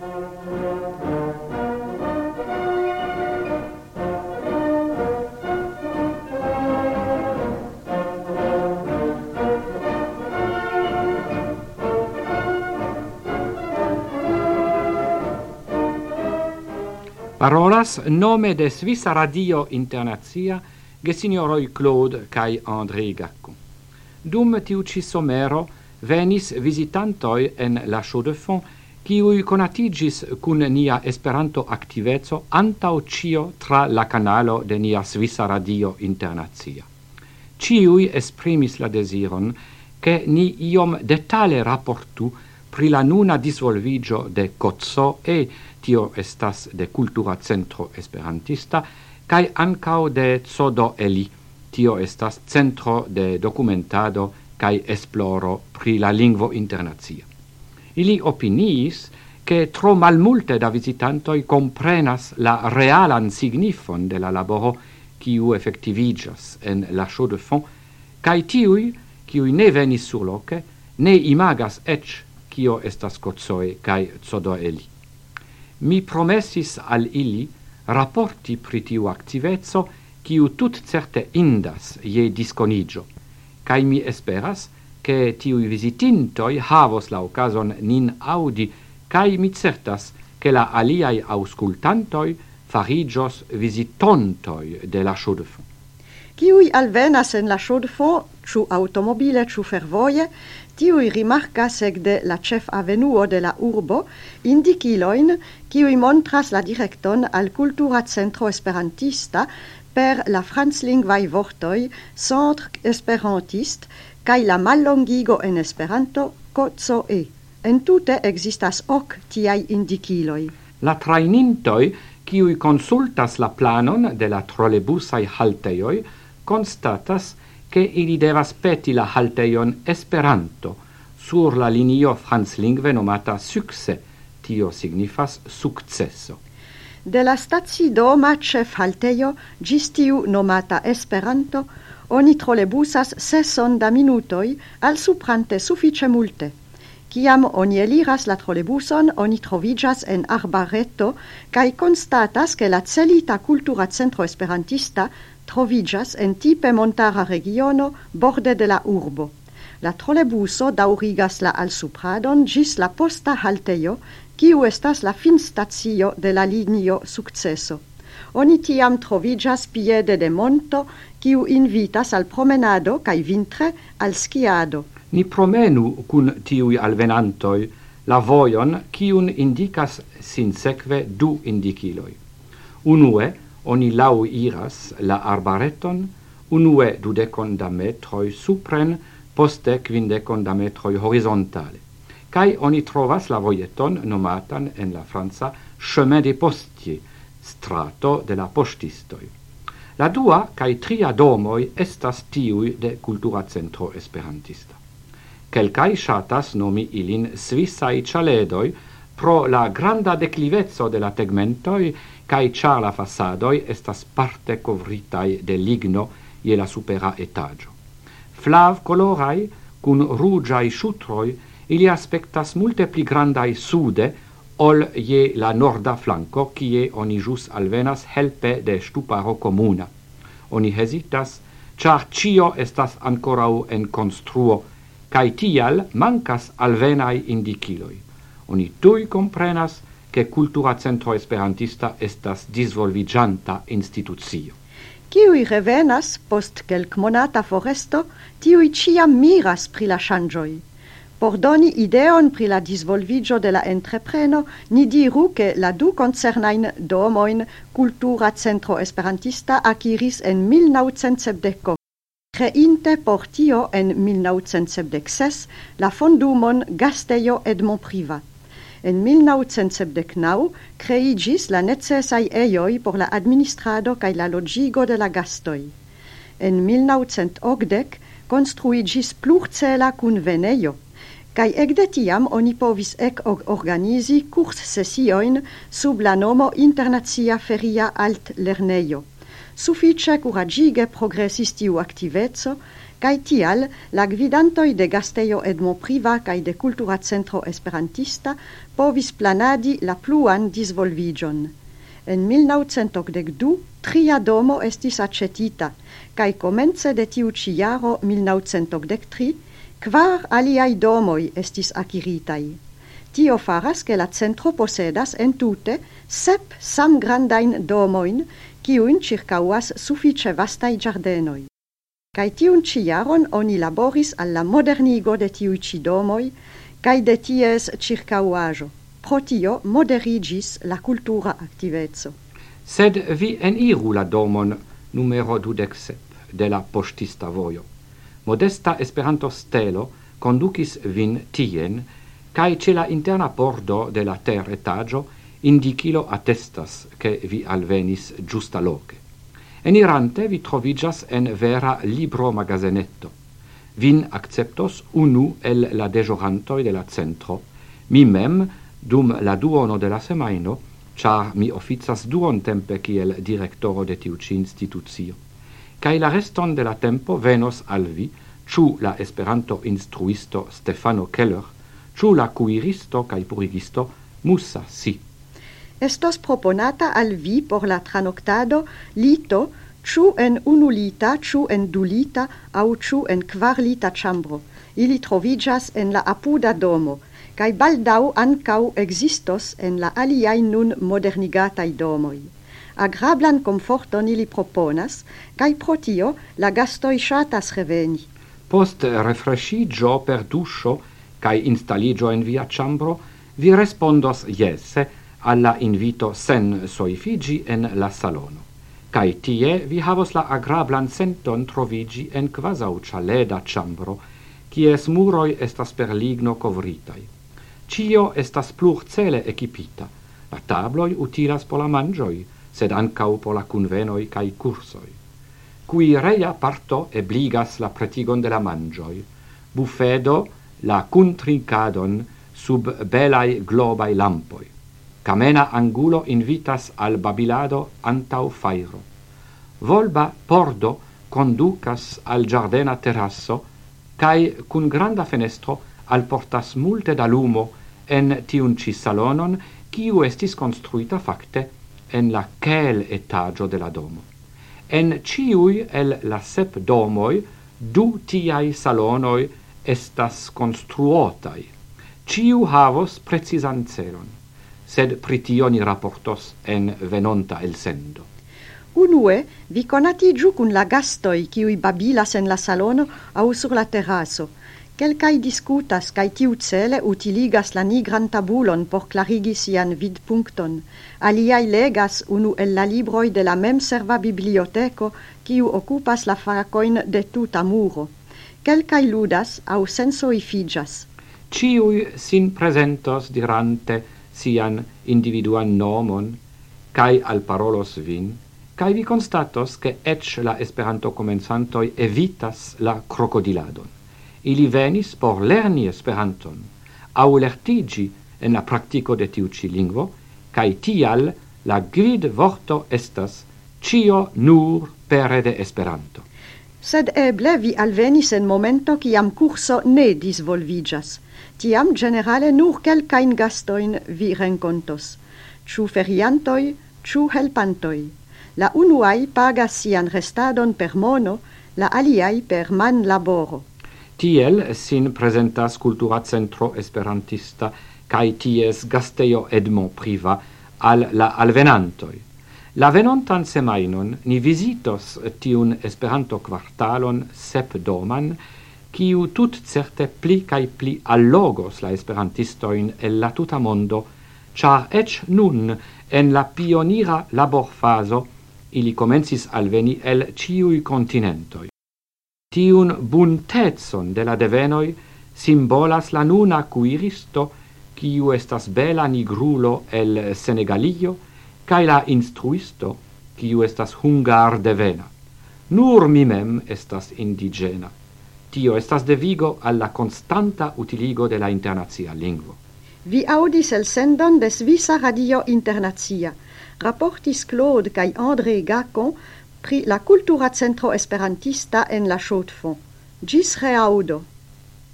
Parolas nome de Svissa Radio Internazia gesignoroi Claude kai André Gacco. Dum tiu ci somero venis visitantoi en la Chaux de Fonds kiui conatigis cun nia Esperanto activezzo antau cio tra la canalo de nia Svissa Radio Internazia. Ciui esprimis la desiron che ni iom detale rapportu pri la nuna disvolvigio de COTSO e tio estas de Cultura Centro Esperantista, kai ancao de CODO-ELI, tio estas Centro de Documentado kai Esploro pri la lingvo internazia. Ili opiniis che tro malmulte da visitantoi comprenas la realan signifon de la laboro kiu effectivigas en la Chaux de Fonds, kai tiui, kiui ne venis surloce, ne imagas ec kio estas COTSOE kai CODO-ELI. Mi promessis al ili rapporti pri tiu activezzo kiu tut certe indas je disconigio, kai mi esperas che tiui visitintoi havos la ocasion nin audi, kai mi certas che la aliai auscultantoi farigios visitontoi de la Chaux de Fonds. Kiui alvenas en la Chaux de Fonds, ciu automobile, ciu fervoie, tiui rimarcas ecde la chef avenuo de la urbo indiciloin kiui montras la directon al Cultura Centro Esperantista per la franclingvaj vortoi Centre Esperantiste kai la mallongigo en Esperanto COTSO-E. En tute existas ok tiai indiciloi. La trainintoi kiui consultas la planon de la trolebusai halteioi constatas che ili devas peti la halteion Esperanto sur la linio franclingve nomata Succe, tio signifas successo. De la stacidoma chef halteio gis tiu nomata Esperanto, oni trolebusas 60 minutoi al suprante suffice multe. Ciam oni eliras la trolebuson, oni trovigas en arbareto, kai constatas che la celita Cultura Centro Esperantista trovigas en tipe montara regiono borde de la urbo. La trolebuso daurigas la al supradon gis la posta halteio, kiu estas la finstacio de la linio Successo. Oni tiam trovigas piede de monto, kiu invitas al promenado kaj vintre al skiado. Ni promenu cun tiui alvenantoi la voion kiun indicas sinsekve du indiciloi. Unue, oni lau iras la arbareton, unue 20 da metroi supren, poste 50 da metroi horizontale. Kai oni trovas la voieton nomatan en la Franza chemin des postiers, strato de la postistoi. La dua kai tria domoi estas tiui de Cultura Centro Esperantista. Kelkai shatas nomi ilin Svissai chaledoi pro la granda declivezzo de la tegmentoi kai char la fasadoi estas parte covritai de ligno je la supera etagio. Flav colorai cun rugiai shutroi ili aspectas multe pli grandai sude ol je la norda flanco kie oni jus alvenas helpe de stuparo comuna. Oni hesitas, char cio estas ancorau en construo, kai tial mancas alvenai indiciloi. Oni tui comprenas che Cultura Centro Esperantista estas disvolvigianta institucio. Kiui revenas post kelkmonata foresto, tiui ciam miras pri la ŝanĝoj. Por doni ideon pri la disvolvigio de la entrepreno, ni diru che la du concernajn domojn Cultura Centro Esperantista akiris en 1970. Creinte por tio en 1976 la fondumon Gastejo Edmond Privat. En 1979 creigis la necesaj ejoj por la administrado kaj la loĝigo de la gastoj. En 1980 konstruigis plurcela kunvenejo, kaj ekde tiam oni povis organizi kurssesiojn sub la nomo Internacia Feria Altlernejo. Suffice curaĝige progresis tiu aktiveco, Kai tial la gvidantoi de gasteio Edmond Priva kai de Cultura Centro Esperantista povis planadi la pluan disvolvigion. En 1982 tria domo estis acetita, kai comence de tiu ci jaro 1983 kvar aliai domoi estis acquiritai. Tio faras che la centro posedas en tute 7 samgrandain domoin, kiuin circauas suffice vastai giardenoi. Kai tiun ci jaron oni laboris alla modernigo de tiu ci domoi, kai de ties circauajo. Pro tio moderigis la cultura activezzo. Sed vi eniru la domon numero 27 de la postista vojo. Modesta Esperanto stelo conducis vin tien, kai ce la interna pordo de la etagio indicilo attestas che vi alvenis giusta loce. Enirante vi trovigas en vera libro magazenetto. Vin acceptos unu el la dejorantoi de la centro, mi mem dum la duono de la semaino, char mi officas duon tempe kiel directoro de tiu ci instituzio. Kai la reston de la tempo venos al vi, ciu la Esperanto instruisto Stefano Keller, ciu la cuiristo kai purigisto Musa Si. Estos proponata al vi por la tranoctado lito, ciu en unulita, ciu en dulita, au ciu en quarlita chambro. Ili trovigas en la apuda domo, kai baldau ancau existos en la aliai nun modernigatai domoi. Agrablan comforton ili proponas, kai pro tio la gastoi shatas reveni. Post refrescigio per duscio kai installigio en via chambro, vi respondos jesse alla invito sen soifigi en la salono. Kai tie vi havos la agrablan senton trovigi en quasau cialeda chambro, cies muroi estas per ligno covritai. Cio estas plurcele equipita. La tabloi utilas por la mangioi, sed ancau por la convenoi cae cursoi. Cui rea parto ebligas la pretigon de la mangioi, buffedo la cuntrincadon sub belai globai lampoi. Camena angulo invitas al babilado antau fairo. Volba pordo conducas al giardena terrasso, cae cun granda fenestro al portas multe da lumo en tiun ci salonon, kiu estis construita facte en la quel etagio de la domo. En ciui el la 7 domoi, 2 tiai salonoi estas construotai. Ciu havos precisan celon, sed pritio ni rapportos en venonta el sendo. Unue, vi conatigiu cun la gastoi kiui babilas en la salono au sur la terrasso. Quelcai discutas cae tiu cele utiligas la nigran tabulon por clarigi sian vidpunkton. Aliai legas unu el la libroi de la mem serva biblioteco kiu occupas la facoin de tuta muro. Quelcai ludas au sensoifigas. Ciui sin presentos dirante sian individuan nomon, cae al parolos vin, cae vi constatos che ec la Esperanto comensantoi evitas la crocodiladon. Ili venis por lerni Esperanton, au lertigi en la practico de tiu ci lingvo, cae tial la gvid vorto estas cio nur pere de Esperanto. Sed eble vi alvenis en momento ciam curso ne disvolvigas. Tiam generale nur quelcain gastoin vi rencontos. Ciu feriantoi, ciu helpantoi. La unuai pagas sian restadon per mono, la aliai per man laboro. Tiel sin presentas Cultura Centro Esperantista cae ties gasteio Edmond Priva al la alvenantoi. La venontan semainon ni visitos tiun Esperanto quartalon 7 doman, kiu tut certe pli cae pli allogos la esperantistoin el la tuta mondo, char ec nun en la pionira laborfaso ili comencis alveni el ciui continentoi. Tiun buntetson de la devenoi simbolas la nuna cuiristo, kiu estas bela nigrulo el Senegalio, cae la instruisto, kiu estas hungar devena. Nur mi mem estas indigena. Tio estas devigo alla constanta utiligo de la internazia lingvo. Vi audis el sendon de Svisa Radio Internazia. Rapportis Claude cae André Gacon pri la Cultura Centro Esperantista en la Chaux-de-Fonds. Gis reaudo.